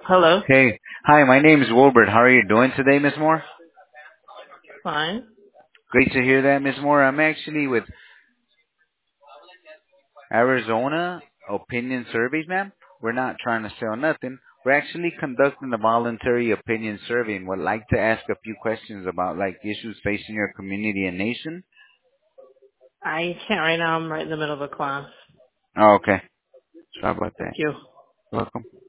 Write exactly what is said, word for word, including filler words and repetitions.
Hello. Hey, hi, my name is Wilbert. How are you doing today, Miss Moore? Fine. Great to hear that, Miss Moore. I'm actually with Arizona Opinion Surveys, ma'am. We're not trying to sell nothing. We're actually conducting a voluntary opinion survey and would like to ask a few questions about like issues facing your community and nation. I can't right now. I'm right in the middle of a class. Oh, okay. Sorry about Thank that. you. Welcome.